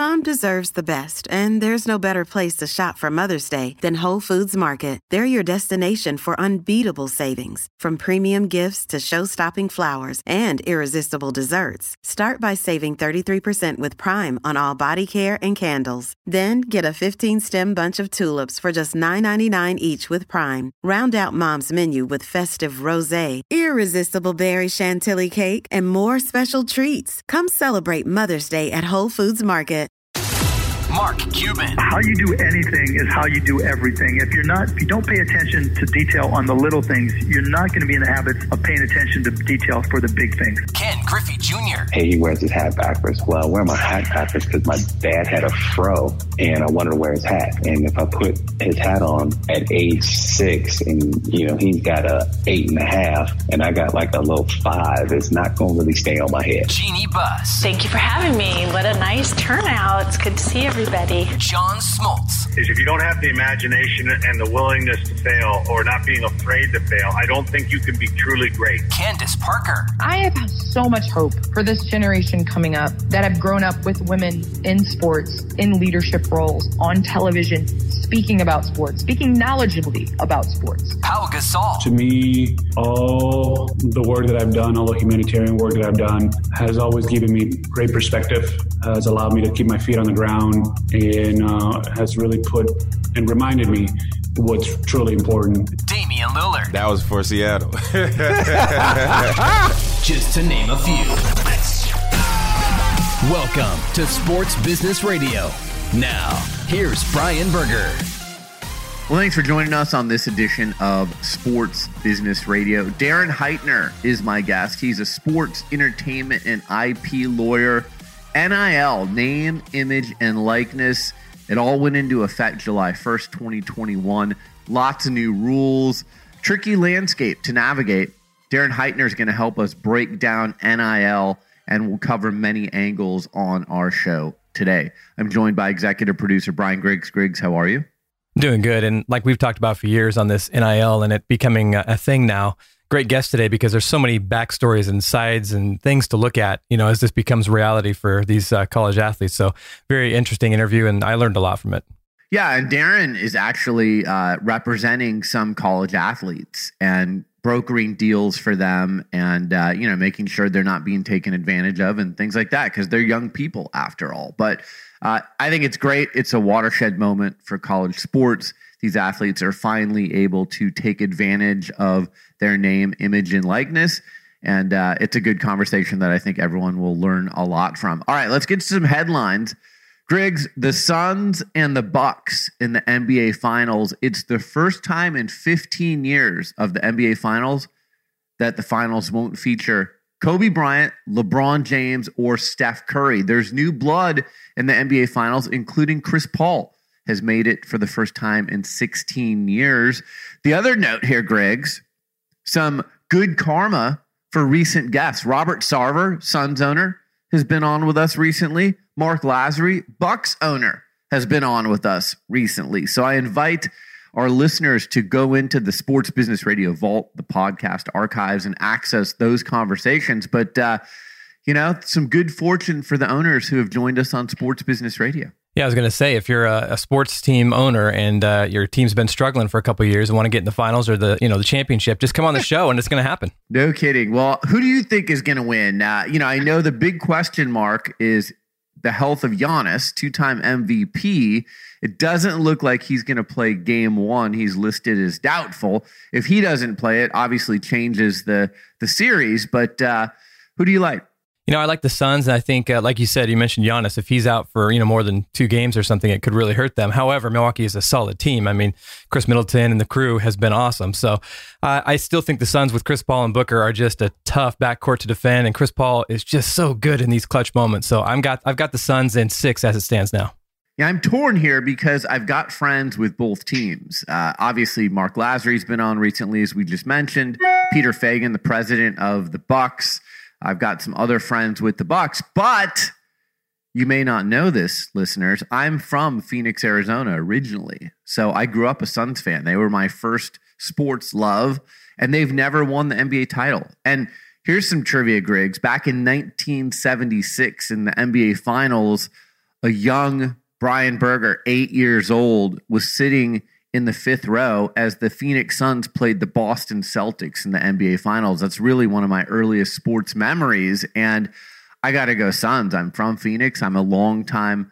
Mom deserves the best, and there's no better place to shop for Mother's Day than Whole Foods Market. They're your destination for unbeatable savings, from premium gifts to show-stopping flowers and irresistible desserts. Start by saving 33% with Prime on all body care and candles. Then get a 15-stem bunch of tulips for just $9.99 each with Prime. Round out Mom's menu with festive rosé, irresistible berry chantilly cake, and more special treats. Come celebrate Mother's Day at Whole Foods Market. Mark Cuban. How you do anything is how you do everything. If you don't pay attention to detail on the little things, you're not going to be in the habit of paying attention to detail for the big things. Ken Griffey Jr. Hey, he wears his hat backwards. Well, I wear my hat backwards because my dad had a fro and I wanted to wear his hat. And if I put his hat on at age 6 and, he's got a 8.5 and I got like a low 5, it's not going to really stay on my head. Jeannie Buss. Thank you for having me. What a nice turnout. It's good to see everybody. John Smoltz. Is if you don't have the imagination and the willingness to fail or not being afraid to fail, I don't think you can be truly great. Candace Parker. I have so much hope for this generation coming up that have grown up with women in sports, in leadership roles, on television, speaking about sports, speaking knowledgeably about sports. Pau Gasol. To me, all the work that I've done, all the humanitarian work that I've done has always given me great perspective, has allowed me to keep my feet on the ground, and has really put and reminded me what's truly important. Damian Lillard. That was for Seattle. Just to name a few. Welcome to Sports Business Radio. Now, here's Brian Berger. Well, thanks for joining us on this edition of Sports Business Radio. Darren Heitner is my guest. He's a sports, entertainment, and IP lawyer. NIL, name, image, and likeness. It all went into effect July 1st, 2021. Lots of new rules. Tricky landscape to navigate. Darren Heitner is going to help us break down NIL, and we'll cover many angles on our show today. I'm joined by executive producer Brian Griggs. Griggs, how are you? Doing good. And like we've talked about for years on this NIL and it becoming a thing now, great guest today because there's so many backstories and sides and things to look at, as this becomes reality for these college athletes. So very interesting interview, and I learned a lot from it. Yeah, and Darren is actually representing some college athletes and brokering deals for them and, making sure they're not being taken advantage of and things like that because they're young people after all. But I think it's great. It's a watershed moment for college sports. These athletes are finally able to take advantage of their name, image, and likeness. And it's a good conversation that I think everyone will learn a lot from. All right, let's get to some headlines. Griggs, the Suns and the Bucks in the NBA Finals. It's the first time in 15 years of the NBA Finals that the finals won't feature Kobe Bryant, LeBron James, or Steph Curry. There's new blood in the NBA Finals, including Chris Paul has made it for the first time in 16 years. The other note here, Griggs, some good karma for recent guests. Robert Sarver, Suns owner, has been on with us recently. Mark Lasry, Bucks owner, has been on with us recently. So I invite our listeners to go into the Sports Business Radio Vault, the podcast archives, and access those conversations. But, some good fortune for the owners who have joined us on Sports Business Radio. Yeah, I was going to say, if you're a sports team owner and your team's been struggling for a couple of years and want to get in the finals or the championship, just come on the show and it's going to happen. No kidding. Well, who do you think is going to win? I know the big question mark is the health of Giannis, two-time MVP. It doesn't look like he's going to play game one. He's listed as doubtful. If he doesn't play, it obviously changes the series. But who do you like? I like the Suns, and I think, like you said, you mentioned Giannis. If he's out for more than 2 games or something, it could really hurt them. However, Milwaukee is a solid team. I mean, Chris Middleton and the crew has been awesome. So I still think the Suns with Chris Paul and Booker are just a tough backcourt to defend, and Chris Paul is just so good in these clutch moments. So I've got the Suns in 6 as it stands now. Yeah, I'm torn here because I've got friends with both teams. Obviously, Mark Lasry's been on recently, as we just mentioned. Peter Fagan, the president of the Bucks. I've got some other friends with the Bucks, but you may not know this, listeners. I'm from Phoenix, Arizona originally. So I grew up a Suns fan. They were my first sports love, and they've never won the NBA title. And here's some trivia, Griggs. Back in 1976 in the NBA Finals, a young Brian Berger, 8 years old, was sitting in the 5th row as the Phoenix Suns played the Boston Celtics in the NBA Finals. That's really one of my earliest sports memories. And I got to go Suns. I'm from Phoenix. I'm a longtime,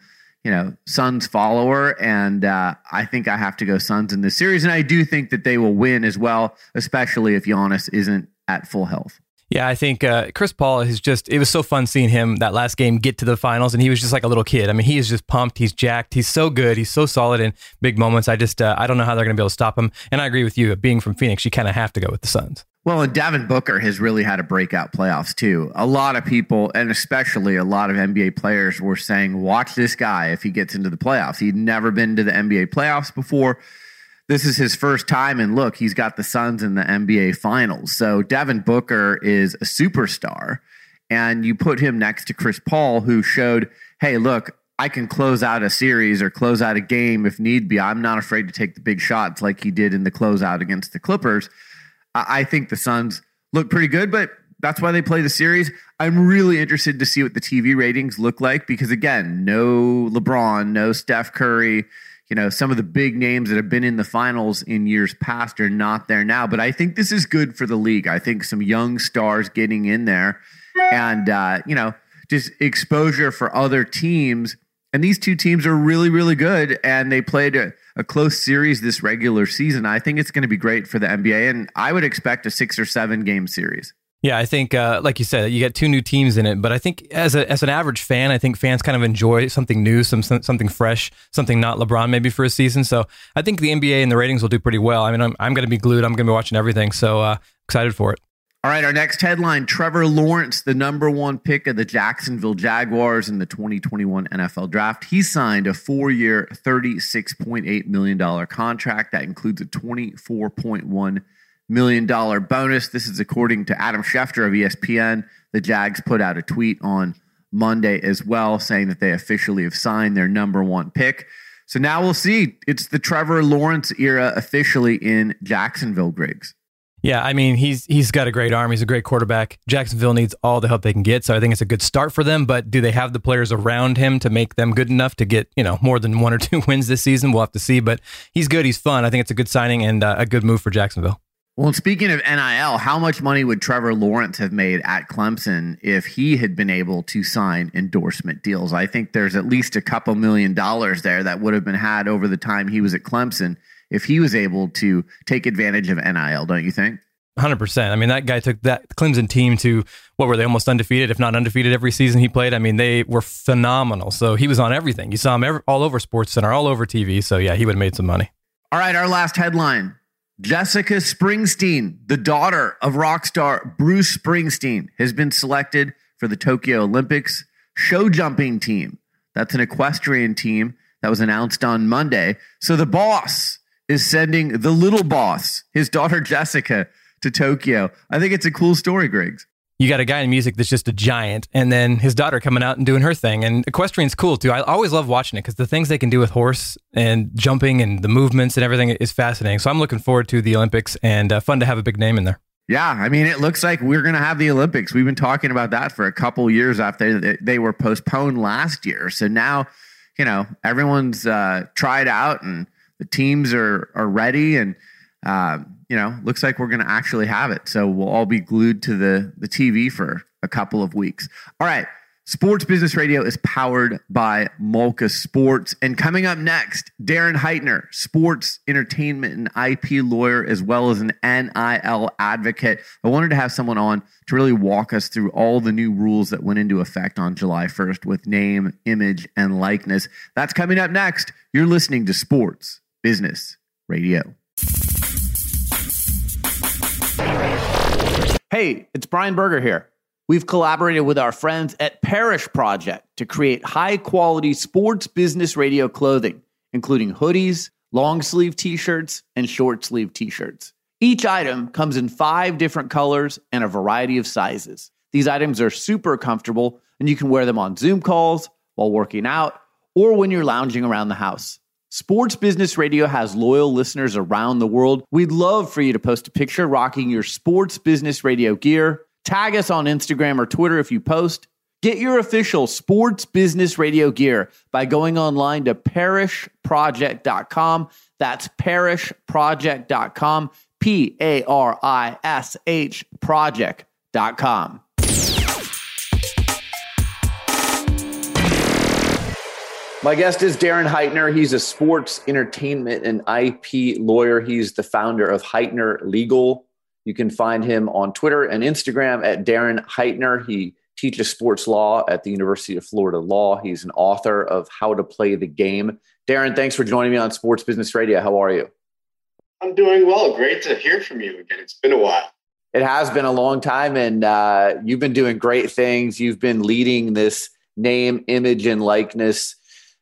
Suns follower. And I think I have to go Suns in this series. And I do think that they will win as well, especially if Giannis isn't at full health. Yeah, I think Chris Paul it was so fun seeing him that last game get to the finals, and he was just like a little kid. I mean, he is just pumped. He's jacked. He's so good. He's so solid in big moments. I don't know how they're going to be able to stop him. And I agree with you. Being from Phoenix, you kind of have to go with the Suns. Well, and Devin Booker has really had a breakout playoffs too. A lot of people, and especially a lot of NBA players, were saying, watch this guy if he gets into the playoffs. He'd never been to the NBA playoffs before. This is his first time, and look, he's got the Suns in the NBA Finals. So Devin Booker is a superstar, and you put him next to Chris Paul, who showed, hey, look, I can close out a series or close out a game if need be. I'm not afraid to take the big shots like he did in the closeout against the Clippers. I think the Suns look pretty good, but that's why they play the series. I'm really interested to see what the TV ratings look like because, again, no LeBron, no Steph Curry. Some of the big names that have been in the finals in years past are not there now. But I think this is good for the league. I think some young stars getting in there and, just exposure for other teams. And these two teams are really, really good. And they played a close series this regular season. I think it's going to be great for the NBA. And I would expect a 6 or 7 game series. Yeah, I think, like you said, you get 2 new teams in it. But I think as an average fan, I think fans kind of enjoy something new, something fresh, something not LeBron maybe for a season. So I think the NBA and the ratings will do pretty well. I mean, I'm going to be glued. I'm going to be watching everything. So excited for it. All right, our next headline, Trevor Lawrence, the number 1 pick of the Jacksonville Jaguars in the 2021 NFL Draft. He signed a 4-year, $36.8 million contract. That includes a $24.1 million bonus. This is according to Adam Schefter of ESPN. The Jags put out a tweet on Monday as well saying that they officially have signed their number 1 pick. So now we'll see. It's the Trevor Lawrence era officially in Jacksonville, Griggs. Yeah, I mean, he's got a great arm. He's a great quarterback. Jacksonville needs all the help they can get. So I think it's a good start for them. But do they have the players around him to make them good enough to get, more than 1 or 2 wins this season? We'll have to see. But he's good. He's fun. I think it's a good signing and a good move for Jacksonville. Well, and speaking of NIL, how much money would Trevor Lawrence have made at Clemson if he had been able to sign endorsement deals? I think there's at least a couple $1 million there that would have been had over the time he was at Clemson if he was able to take advantage of NIL, don't you think? 100%. I mean, that guy took that Clemson team to, what were they, almost undefeated, if not undefeated every season he played. I mean, they were phenomenal. So he was on everything. You saw him all over SportsCenter, all over TV. So yeah, he would have made some money. All right, our last headline. Jessica Springsteen, the daughter of rock star Bruce Springsteen, has been selected for the Tokyo Olympics show jumping team. That's an equestrian team that was announced on Monday. So the boss is sending the little boss, his daughter Jessica, to Tokyo. I think it's a cool story, Griggs. You got a guy in music that's just a giant, and then his daughter coming out and doing her thing. And equestrian's cool too. I always love watching it because the things they can do with horse and jumping and the movements and everything is fascinating. So I'm looking forward to the Olympics and fun to have a big name in there. Yeah, I mean, it looks like we're going to have the Olympics. We've been talking about that for a couple years after they were postponed last year. So now, everyone's tried out and the teams are ready and looks like we're going to actually have it. So we'll all be glued to the TV for a couple of weeks. All right. Sports Business Radio is powered by Molka Sports. And coming up next, Darren Heitner, sports, entertainment, and IP lawyer, as well as an NIL advocate. I wanted to have someone on to really walk us through all the new rules that went into effect on July 1st with name, image, and likeness. That's coming up next. You're listening to Sports Business Radio. Hey, it's Brian Berger here. We've collaborated with our friends at Parish Project to create high-quality sports business radio clothing, including hoodies, long-sleeve t-shirts, and short-sleeve t-shirts. Each item comes in 5 different colors and a variety of sizes. These items are super comfortable, and you can wear them on Zoom calls, while working out, or when you're lounging around the house. Sports Business Radio has loyal listeners around the world. We'd love for you to post a picture rocking your Sports Business Radio gear. Tag us on Instagram or Twitter if you post. Get your official Sports Business Radio gear by going online to parishproject.com. That's parishproject.com, PARISH project.com. My guest is Darren Heitner. He's a sports, entertainment, and IP lawyer. He's the founder of Heitner Legal. You can find him on Twitter and Instagram at Darren Heitner. He teaches sports law at the University of Florida Law. He's an author of How to Play the Game. Darren, thanks for joining me on Sports Business Radio. How are you? I'm doing well. Great to hear from you again. It's been a while. It has been a long time, and you've been doing great things. You've been leading this name, image, and likeness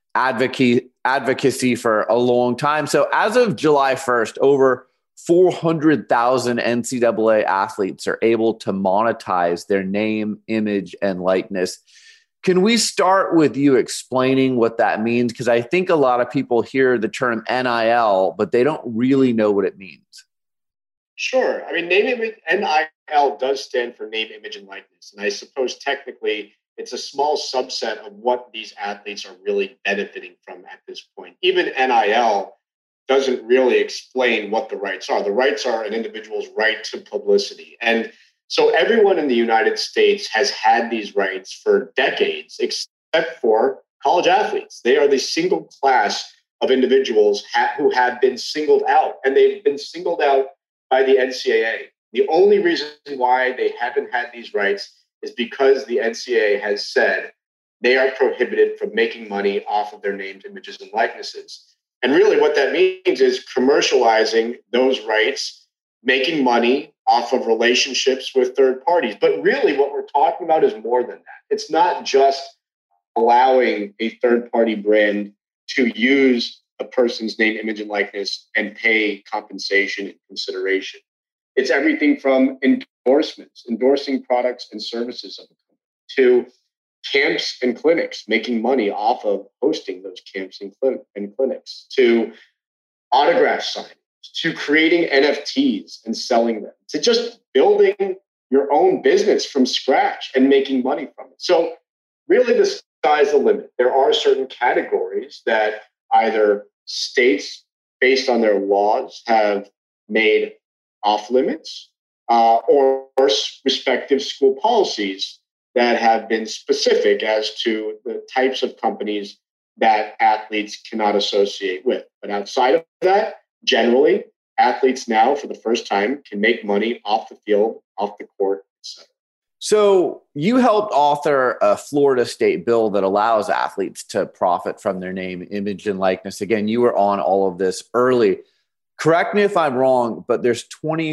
advocacy for a long time. So as of July 1st, over 400,000 NCAA athletes are able to monetize their name, image, and likeness. Can we start with you explaining what that means? Because I think a lot of people hear the term NIL, but they don't really know what it means. Sure. I mean, NIL does stand for name, image, and likeness. And I suppose technically it's a small subset of what these athletes are really benefiting from at this point. Even NIL doesn't really explain what the rights are. The rights are an individual's right to publicity. And so everyone in the United States has had these rights for decades, except for college athletes. They are the single class of individuals who have been singled out, and they've been singled out by the NCAA. The only reason why they haven't had these rights is because the NCAA has said they are prohibited from making money off of their names, images, and likenesses. And really what that means is commercializing those rights, making money off of relationships with third parties. But really what we're talking about is more than that. It's not just allowing a third-party brand to use a person's name, image, and likeness and pay compensation and consideration. It's everything from endorsements, endorsing products and services of the company, to camps and clinics, making money off of hosting those camps and clinics, to autograph signings, to creating NFTs and selling them, to just building your own business from scratch and making money from it. So really the sky's the limit. There are certain categories that either states, based on their laws, have made off limits, or respective school policies that have been specific as to the types of companies that athletes cannot associate with. But outside of that, generally, athletes now, for the first time, can make money off the field, off the court, etc. So you helped author a Florida state bill that allows athletes to profit from their name, image, and likeness. Again, you were on all of this early. Correct me if I'm wrong, but there's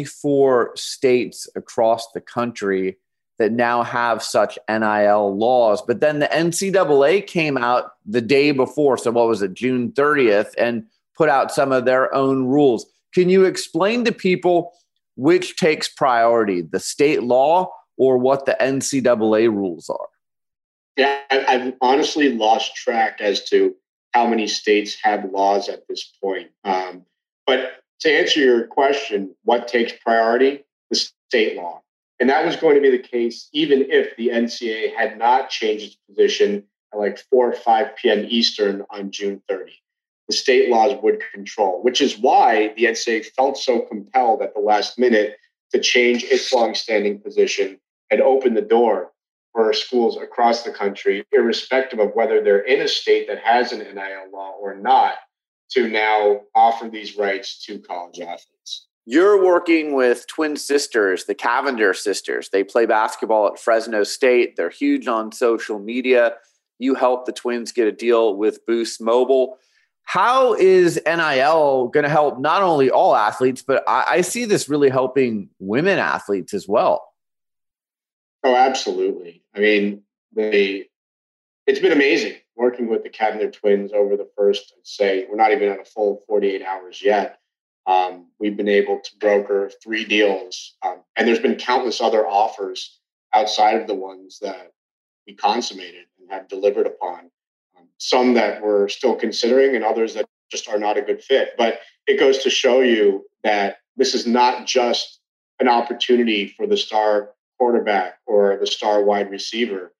24 states across the country that now have such NIL laws. But then the NCAA came out the day before, so what was it, June 30th, and put out some of their own rules. Can you explain to people which takes priority, the state law or what the NCAA rules are? Yeah, I've honestly lost track as to how many states have laws at this point. But to answer your question, what takes priority? The state law. And that was going to be the case even if the NCAA had not changed its position at like 4 or 5 p.m. Eastern on June 30. The state laws would control, which is why the NCAA felt so compelled at the last minute to change its longstanding position and open the door for schools across the country, irrespective of whether they're in a state that has an NIL law or not, to now offer these rights to college athletes. You're working with twin sisters, the Cavendish sisters. They play basketball at Fresno State. They're huge on social media. You helped the Twins get a deal with Boost Mobile. How is NIL going to help not only all athletes, but I see this really helping women athletes as well? Oh, absolutely. I mean, it's been amazing working with the Cavendish twins over the first, I'd say, we're not even at a full 48 hours yet. We've been able to broker 3 deals, and there's been countless other offers outside of the ones that we consummated and have delivered upon. Some that we're still considering and others that just are not a good fit. But it goes to show you that this is not just an opportunity for the star quarterback or the star wide receiver.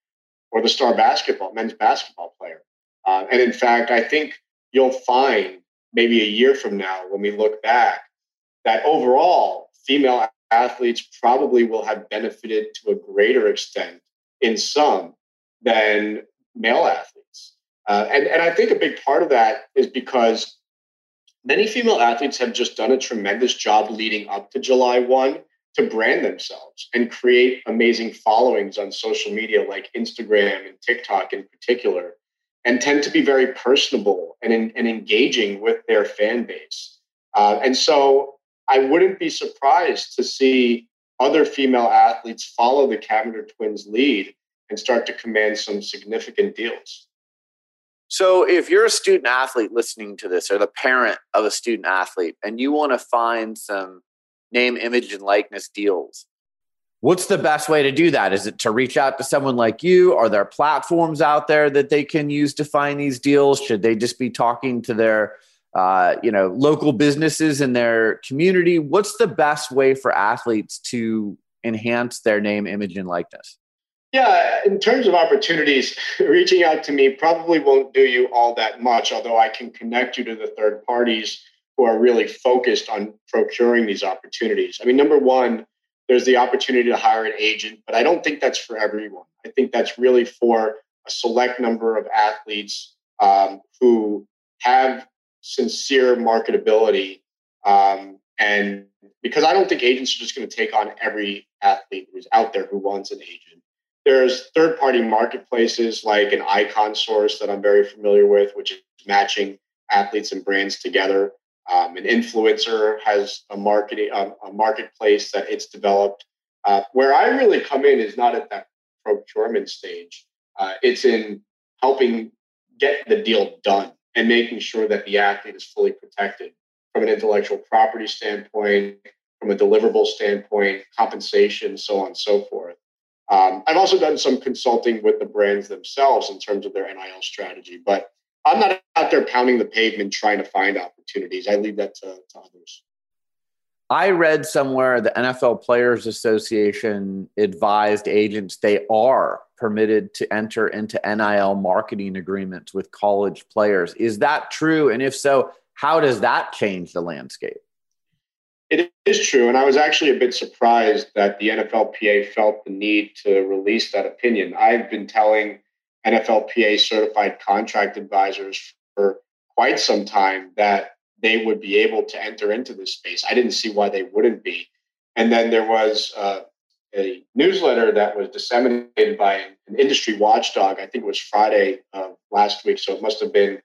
or the star men's basketball player. And in fact, I think you'll find maybe a year from now, when we look back, that overall female athletes probably will have benefited to a greater extent in some than male athletes. And I think a big part of that is because many female athletes have just done a tremendous job leading up to July 1 to brand themselves and create amazing followings on social media like Instagram and TikTok in particular, and tend to be very personable and engaging with their fan base. And so I wouldn't be surprised to see other female athletes follow the Cavinder twins' lead and start to command some significant deals. So if you're a student athlete listening to this, or the parent of a student athlete, and you want to find some name, image, and likeness deals, what's the best way to do that? Is it to reach out to someone like you? Are there platforms out there that they can use to find these deals? Should they just be talking to their local businesses in their community? What's the best way for athletes to enhance their name, image, and likeness? Yeah, in terms of opportunities, reaching out to me probably won't do you all that much, although I can connect you to the third parties who are really focused on procuring these opportunities. I mean, number one, there's the opportunity to hire an agent, but I don't think that's for everyone. I think that's really for a select number of athletes who have sincere marketability. And because I don't think agents are just going to take on every athlete who's out there who wants an agent. There's third-party marketplaces like an Icon Source that I'm very familiar with, which is matching athletes and brands together. An influencer has a marketplace that it's developed. Where I really come in is not at that procurement stage. It's in helping get the deal done and making sure that the athlete is fully protected from an intellectual property standpoint, from a deliverable standpoint, compensation, so on and so forth. I've also done some consulting with the brands themselves in terms of their NIL strategy, but I'm not out there pounding the pavement trying to find opportunities. I leave that to others. I read somewhere the NFL Players Association advised agents they are permitted to enter into NIL marketing agreements with college players. Is that true? And if so, how does that change the landscape? It is true. And I was actually a bit surprised that the NFLPA felt the need to release that opinion. I've been telling NFLPA certified contract advisors for quite some time that they would be able to enter into this space. I didn't see why they wouldn't be. And then there was a newsletter that was disseminated by an industry watchdog. I think it was Friday of last week. So it must have been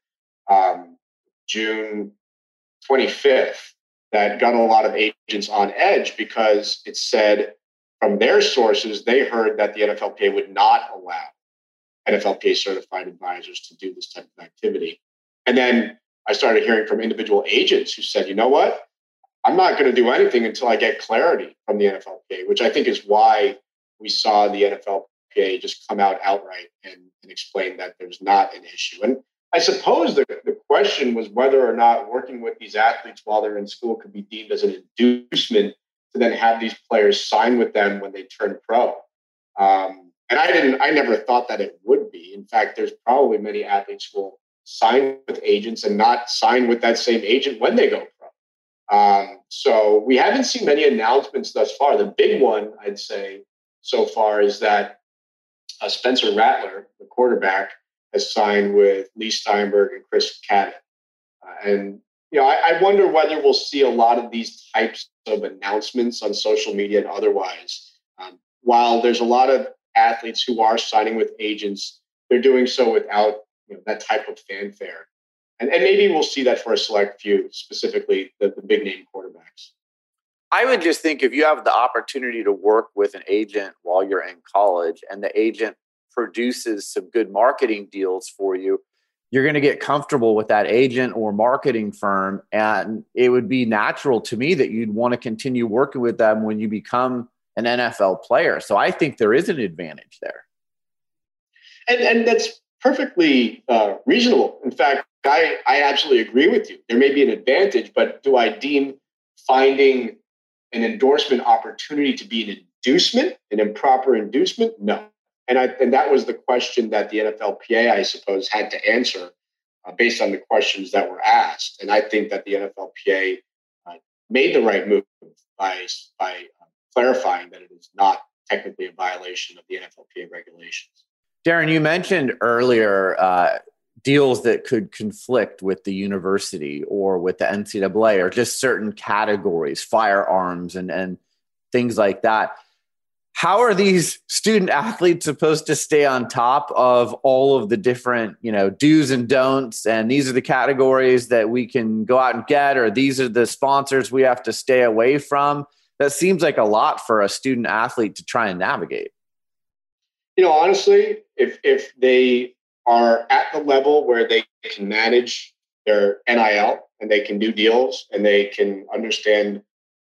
June 25th. That got a lot of agents on edge because it said from their sources, they heard that the NFLPA would not allow NFLPA certified advisors to do this type of activity. And then I started hearing from individual agents who said, you know what, I'm not going to do anything until I get clarity from the NFLPA, which I think is why we saw the NFLPA just come out outright and explain that there's not an issue. And I suppose the question was whether or not working with these athletes while they're in school could be deemed as an inducement to then have these players sign with them when they turn pro. And I never thought that it would be. In fact, there's probably many athletes who will sign with agents and not sign with that same agent when they go pro. So we haven't seen many announcements thus far. The big one, I'd say, so far is that Spencer Rattler, the quarterback, has signed with Lee Steinberg and Chris Cadden. And, I wonder whether we'll see a lot of these types of announcements on social media and otherwise. While there's a lot of athletes who are signing with agents, they're doing so without that type of fanfare. And maybe we'll see that for a select few, specifically the big name quarterbacks. I would just think if you have the opportunity to work with an agent while you're in college and the agent produces some good marketing deals for you, you're going to get comfortable with that agent or marketing firm. And it would be natural to me that you'd want to continue working with them when you become an NFL player. So I think there is an advantage there. And that's perfectly reasonable. In fact, I absolutely agree with you. There may be an advantage, but do I deem finding an endorsement opportunity to be an inducement, an improper inducement? No. And that was the question that the NFLPA, I suppose, had to answer based on the questions that were asked. And I think that the NFLPA made the right move by clarifying that it is not technically a violation of the NFLPA regulations. Darren, you mentioned earlier deals that could conflict with the university or with the NCAA or just certain categories, firearms and things like that. How are these student athletes supposed to stay on top of all of the different, do's and don'ts? And these are the categories that we can go out and get, or these are the sponsors we have to stay away from. That seems like a lot for a student athlete to try and navigate. Honestly, if they are at the level where they can manage their NIL and they can do deals and they can understand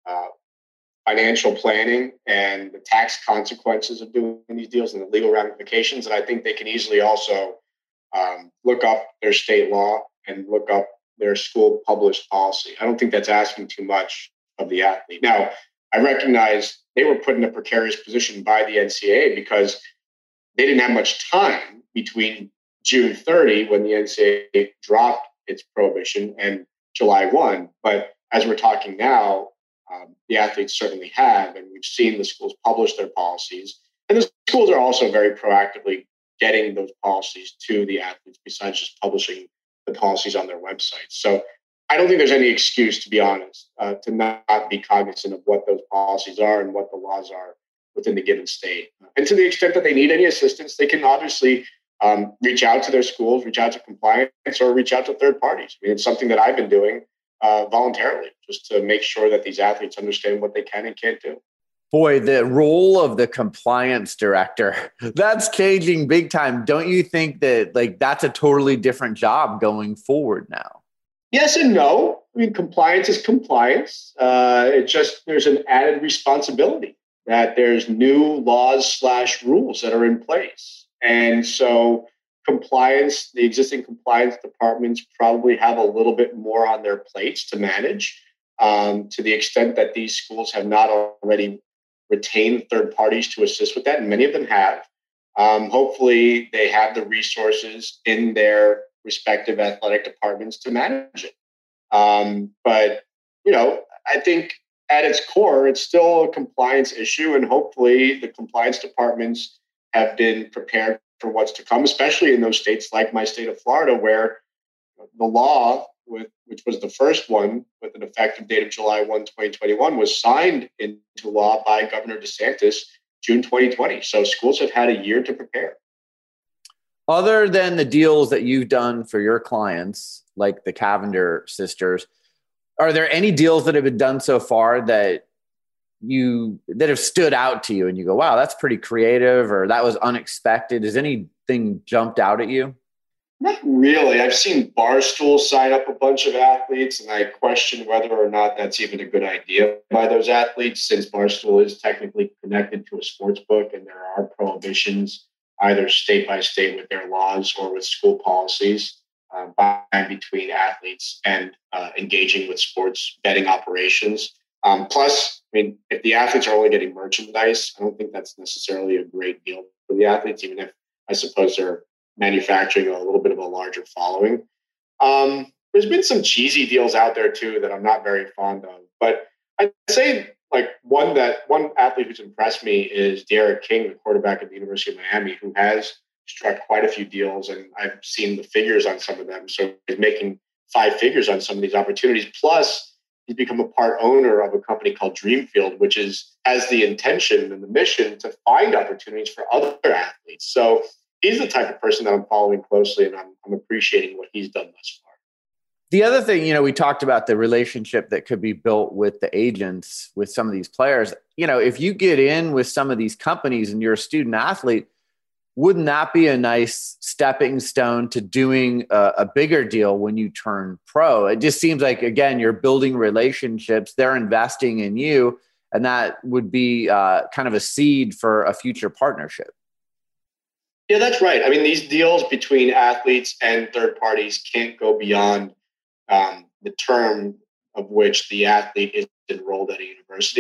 financial planning and the tax consequences of doing these deals and the legal ramifications, and I think they can easily also look up their state law and look up their school published policy. I don't think that's asking too much of the athlete. Now, I recognize they were put in a precarious position by the NCAA because they didn't have much time between June 30, when the NCAA dropped its prohibition, and July 1. But as we're talking now, the athletes certainly have, and we've seen the schools publish their policies. And the schools are also very proactively getting those policies to the athletes besides just publishing the policies on their websites. So I don't think there's any excuse, to be honest, to not be cognizant of what those policies are and what the laws are within the given state. And to the extent that they need any assistance, they can obviously reach out to their schools, reach out to compliance, or reach out to third parties. I mean, it's something that I've been doing voluntarily, just to make sure that these athletes understand what they can and can't do. Boy, the role of the compliance director, that's changing big time. Don't you think that that's a totally different job going forward now? Yes and no. I mean, compliance is compliance. There's an added responsibility that there's new laws/rules that are in place. And so compliance, the existing compliance departments probably have a little bit more on their plates to manage, to the extent that these schools have not already retained third parties to assist with that. And many of them have. Hopefully they have the resources in their respective athletic departments to manage it. But I think at its core, it's still a compliance issue. And hopefully the compliance departments have been prepared for what's to come, especially in those states like my state of Florida, where the law, which was the first one with an effective date of July 1, 2021, was signed into law by Governor DeSantis June 2020. So schools have had a year to prepare. Other than the deals that you've done for your clients, like the Cavinder sisters, are there any deals that have been done so far that have stood out to you and you go, wow, that's pretty creative, or that was unexpected? Has anything jumped out at you? Not really. I've seen Barstool sign up a bunch of athletes, and I question whether or not that's even a good idea by those athletes, since Barstool is technically connected to a sports book and there are prohibitions either state by state with their laws or with school policies by and between athletes and engaging with sports betting operations. Plus, I mean, if the athletes are only getting merchandise, I don't think that's necessarily a great deal for the athletes, even if I suppose they're manufacturing a little bit of a larger following. There's been some cheesy deals out there too that I'm not very fond of, but I'd say one athlete who's impressed me is D'Eriq King, the quarterback at the University of Miami, who has struck quite a few deals, and I've seen the figures on some of them. So he's making 5 figures on some of these opportunities. Plus, he's become a part owner of a company called Dreamfield, which has the intention and the mission to find opportunities for other athletes. So he's the type of person that I'm following closely, and I'm appreciating what he's done thus far. The other thing, we talked about the relationship that could be built with the agents, with some of these players. If you get in with some of these companies and you're a student athlete, wouldn't that be a nice stepping stone to doing a bigger deal when you turn pro? It just seems like, again, you're building relationships, they're investing in you, and that would be kind of a seed for a future partnership. Yeah, that's right. I mean, these deals between athletes and third parties can't go beyond the term of which the athlete is enrolled at a university.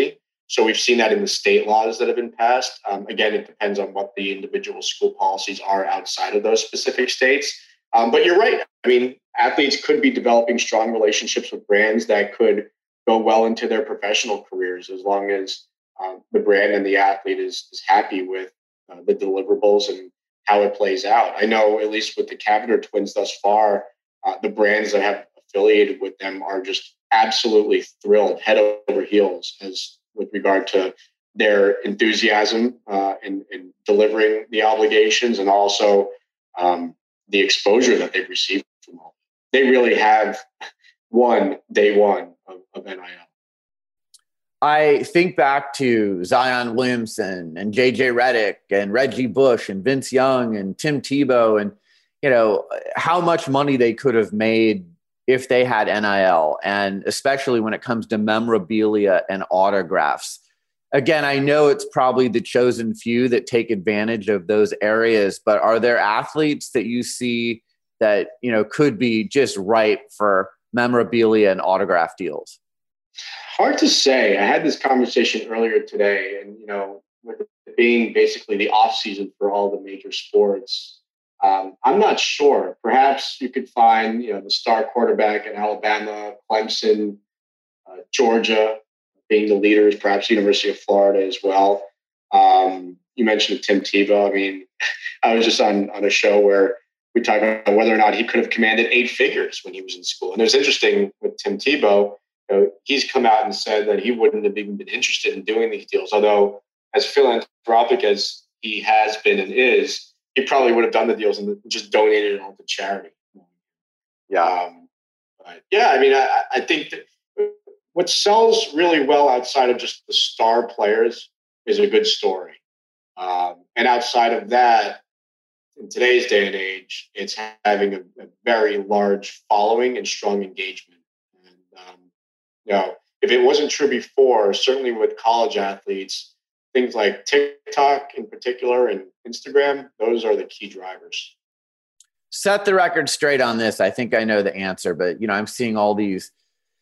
So we've seen that in the state laws that have been passed. Again, it depends on what the individual school policies are outside of those specific states. But you're right. I mean, athletes could be developing strong relationships with brands that could go well into their professional careers as long as the brand and the athlete is happy with the deliverables and how it plays out. I know, at least with the Cavender twins thus far, the brands that have affiliated with them are just absolutely thrilled, head over heels, as with regard to their enthusiasm in delivering the obligations, and also the exposure that they've received from all. They really have won day one of NIL. I think back to Zion Williamson and JJ Redick and Reggie Bush and Vince Young and Tim Tebow, and how much money they could have made if they had NIL, and especially when it comes to memorabilia and autographs. Again, I know it's probably the chosen few that take advantage of those areas, but are there athletes that you see that, could be just ripe for memorabilia and autograph deals? Hard to say. I had this conversation earlier today, and, with it being basically the off season for all the major sports, I'm not sure. Perhaps you could find, the star quarterback at Alabama, Clemson, Georgia being the leaders, perhaps University of Florida as well. You mentioned Tim Tebow. I mean, I was just on a show where we talked about whether or not he could have commanded 8 figures when he was in school. And it was interesting with Tim Tebow. He's come out and said that he wouldn't have even been interested in doing these deals, although as philanthropic as he has been and is, he probably would have done the deals and just donated it all to charity. Yeah. But yeah, I mean, I think that what sells really well outside of just the star players is a good story. And outside of that, in today's day and age, it's having a very large following and strong engagement. And, if it wasn't true before, certainly with college athletes, things like TikTok in particular and Instagram, those are the key drivers. Set the record straight on this. I think I know the answer, but I'm seeing all these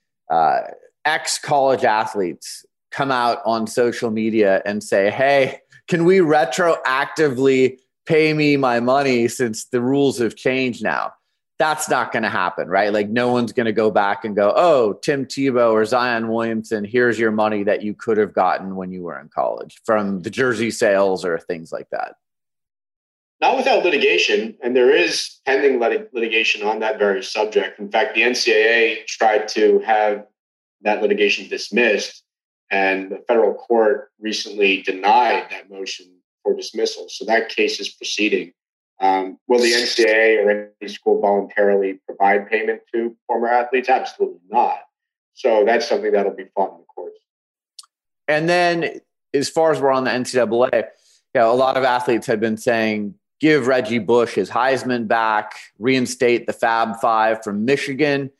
ex-college athletes come out on social media and say, hey, can we retroactively pay me my money since the rules have changed now? That's not going to happen, right? Like, no one's going to go back and go, oh, Tim Tebow or Zion Williamson, here's your money that you could have gotten when you were in college from the jersey sales or things like that. Not without litigation, and there is pending litigation on that very subject. In fact, the NCAA tried to have that litigation dismissed, and the federal court recently denied that motion for dismissal. So that case is proceeding. Will the NCAA or any school voluntarily provide payment to former athletes? Absolutely not. So that's something that'll be fought in the courts. And then as far as we're on the NCAA, a lot of athletes have been saying, give Reggie Bush his Heisman back, reinstate the Fab Five from Michigan.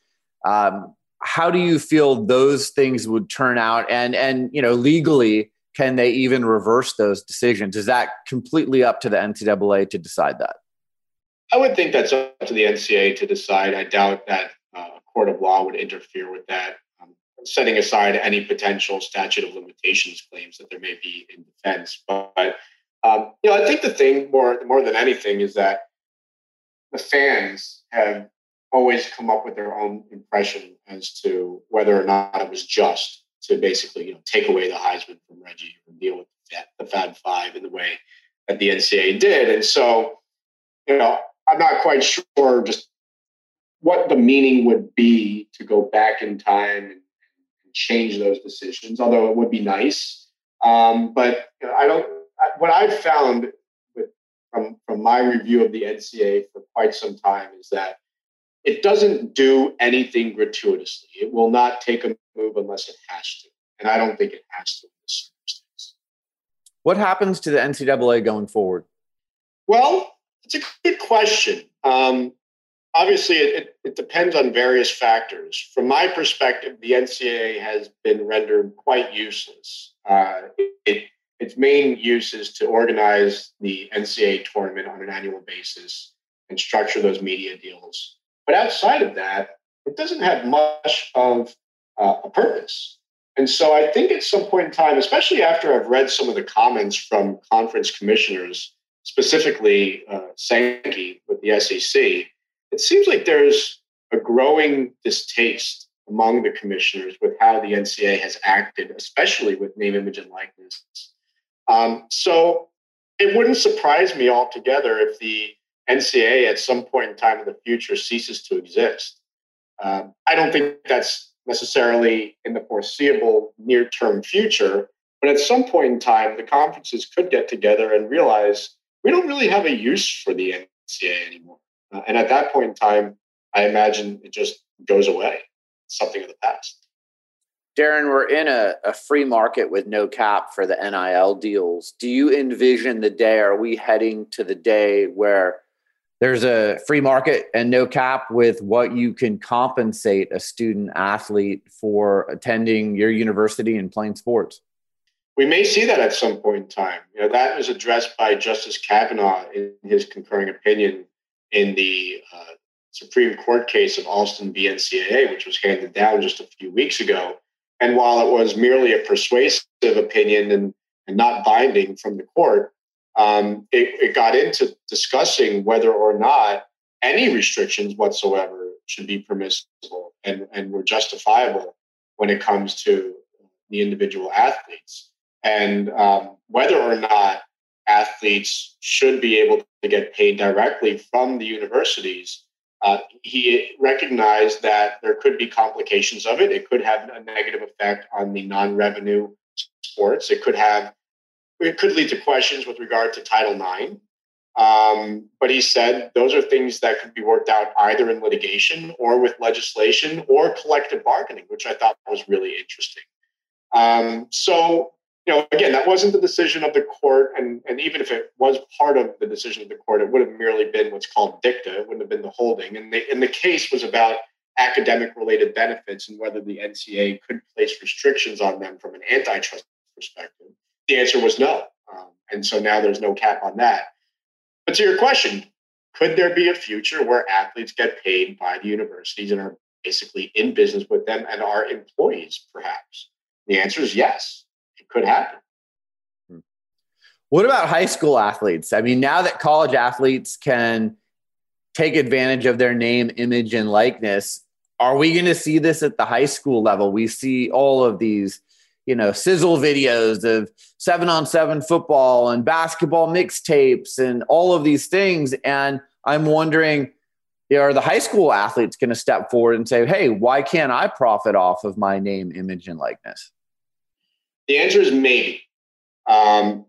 How do you feel those things would turn out? And legally, can they even reverse those decisions? Is that completely up to the NCAA to decide that? I would think that's up to the NCAA to decide. I doubt that a court of law would interfere with that, setting aside any potential statute of limitations claims that there may be in defense. But I think the thing more than anything is that the fans have always come up with their own impression as to whether or not it was just to basically, take away the Heisman from Reggie and deal with the Fab Five in the way that the NCAA did. And so, I'm not quite sure just what the meaning would be to go back in time and change those decisions, although it would be nice. But what I've found from my review of the NCAA for quite some time is that it doesn't do anything gratuitously. It will not take a move unless it has to. And I don't think it has to in this circumstance. What happens to the NCAA going forward? Well, it's a good question. Obviously, it depends on various factors. From my perspective, the NCAA has been rendered quite useless. Its main use is to organize the NCAA tournament on an annual basis and structure those media deals. But outside of that, it doesn't have much of a purpose. And so I think at some point in time, especially after I've read some of the comments from conference commissioners, specifically Sankey with the SEC, it seems like there's a growing distaste among the commissioners with how the NCAA has acted, especially with name, image, and likeness. So it wouldn't surprise me altogether if the NCAA at some point in time in the future ceases to exist. I don't think that's necessarily in the foreseeable near-term future, but at some point in time, the conferences could get together and realize we don't really have a use for the NCAA anymore. And at that point in time, I imagine it just goes away. It's something of the past. Darren, we're in a free market with no cap for the NIL deals. Do you envision the day, are we heading to the day where there's a free market and no cap with what you can compensate a student athlete for attending your university and playing sports? We may see that at some point in time. That was addressed by Justice Kavanaugh in his concurring opinion in the Supreme Court case of Alston v. NCAA, which was handed down just a few weeks ago. And while it was merely a persuasive opinion and not binding from the court, it got into discussing whether or not any restrictions whatsoever should be permissible and were justifiable when it comes to the individual athletes. And whether or not athletes should be able to get paid directly from the universities, he recognized that there could be complications of it. It could have a negative effect on the non-revenue sports. It could lead to questions with regard to Title IX. But he said those are things that could be worked out either in litigation or with legislation or collective bargaining, which I thought was really interesting. So, again, that wasn't the decision of the court. And even if it was part of the decision of the court, it would have merely been what's called dicta. It wouldn't have been the holding. And the case was about academic-related benefits and whether the NCAA could place restrictions on them from an antitrust perspective. The answer was no. And so now there's no cap on that. But to your question, could there be a future where athletes get paid by the universities and are basically in business with them and are employees, perhaps? The answer is yes. It could happen. What about high school athletes? I mean, now that college athletes can take advantage of their name, image, and likeness, are we going to see this at the high school level? We see all of these, sizzle videos of 7-on-7 football and basketball mixtapes and all of these things. And I'm wondering, are the high school athletes going to step forward and say, hey, why can't I profit off of my name, image, and likeness? The answer is maybe. The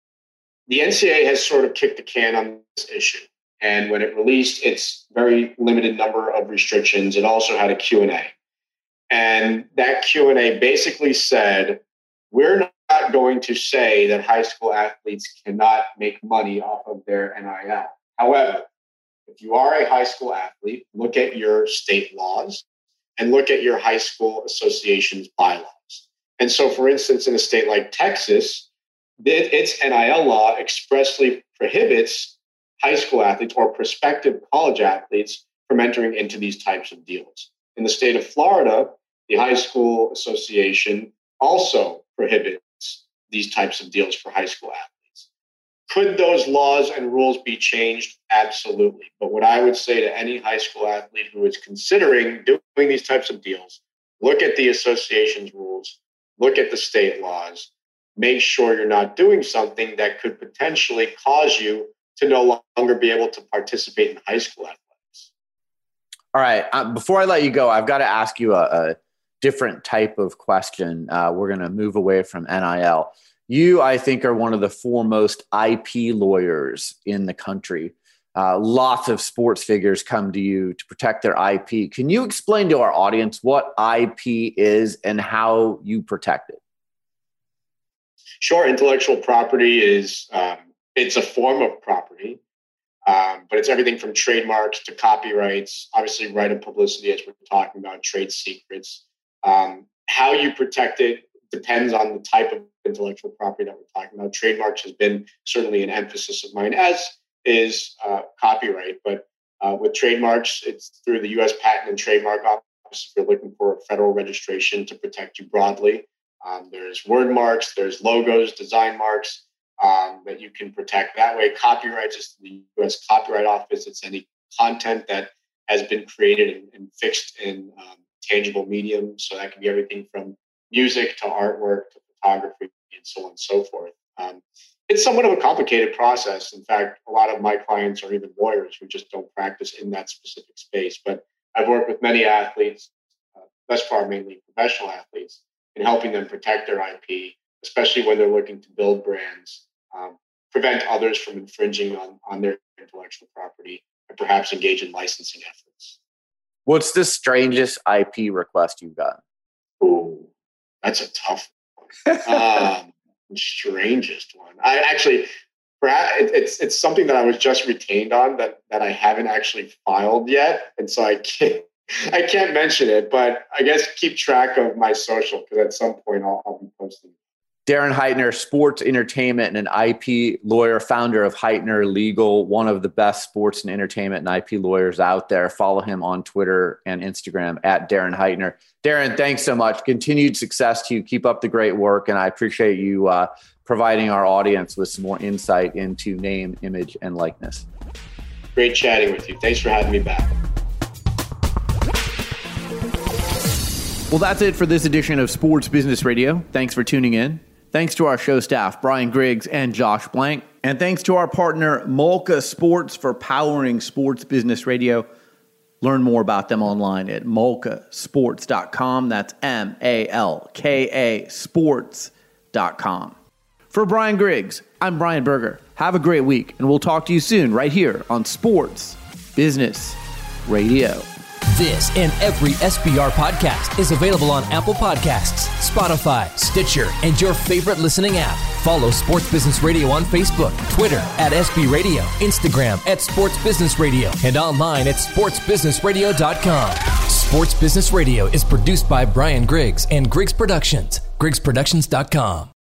NCAA has sort of kicked the can on this issue. And when it released its very limited number of restrictions, it also had a Q&A. And that Q&A basically said, we're not going to say that high school athletes cannot make money off of their NIL. However, if you are a high school athlete, look at your state laws and look at your high school association's bylaws. And so, for instance, in a state like Texas, its NIL law expressly prohibits high school athletes or prospective college athletes from entering into these types of deals. In the state of Florida, the High School Association also prohibits these types of deals for high school athletes. Could those laws and rules be changed? Absolutely. But what I would say to any high school athlete who is considering doing these types of deals, look at the association's rules, look at the state laws, make sure you're not doing something that could potentially cause you to no longer be able to participate in high school athletics. All right. Before I let you go, I've got to ask you a different type of question. We're going to move away from NIL. You, I think, are one of the foremost IP lawyers in the country. Lots of sports figures come to you to protect their IP. Can you explain to our audience what IP is and how you protect it? Sure. Intellectual property is it's a form of property, but it's everything from trademarks to copyrights, obviously right of publicity, as we're talking about, trade secrets. How you protect it depends on the type of intellectual property that we're talking about. Trademarks has been certainly an emphasis of mine, as is copyright. But with trademarks, it's through the U.S. Patent and Trademark Office if you're looking for a federal registration to protect you broadly. There's word marks, there's logos, design marks that you can protect. That way, copyright, just the U.S. Copyright Office, it's any content that has been created and fixed in tangible medium. So that can be everything from music to artwork to photography and so on and so forth. It's somewhat of a complicated process. In fact, a lot of my clients are even lawyers who just don't practice in that specific space. But I've worked with many athletes, thus far mainly professional athletes, in helping them protect their IP, especially when they're looking to build brands, prevent others from infringing on their intellectual property, and perhaps engage in licensing efforts. What's the strangest IP request you've gotten? Ooh, that's a tough one. Strangest one. I actually, it's something that I was just retained on that I haven't actually filed yet, and so I can't mention it. But I guess keep track of my social, because at some point I'll be posting. Darren Heitner, sports entertainment and an IP lawyer, founder of Heitner Legal, one of the best sports and entertainment and IP lawyers out there. Follow him on Twitter and Instagram at Darren Heitner. Darren, thanks so much. Continued success to you. Keep up the great work. And I appreciate you providing our audience with some more insight into name, image, and likeness. Great chatting with you. Thanks for having me back. Well, that's it for this edition of Sports Business Radio. Thanks for tuning in. Thanks to our show staff, Brian Griggs and Josh Blank. And thanks to our partner, Malka Sports, for powering Sports Business Radio. Learn more about them online at malkasports.com. That's MALKA sports.com. For Brian Griggs, I'm Brian Berger. Have a great week, and we'll talk to you soon right here on Sports Business Radio. This and every SBR podcast is available on Apple Podcasts, Spotify, Stitcher, and your favorite listening app. Follow Sports Business Radio on Facebook, Twitter at SB Radio, Instagram at Sports Business Radio, and online at sportsbusinessradio.com. Sports Business Radio is produced by Brian Griggs and Griggs Productions, griggsproductions.com.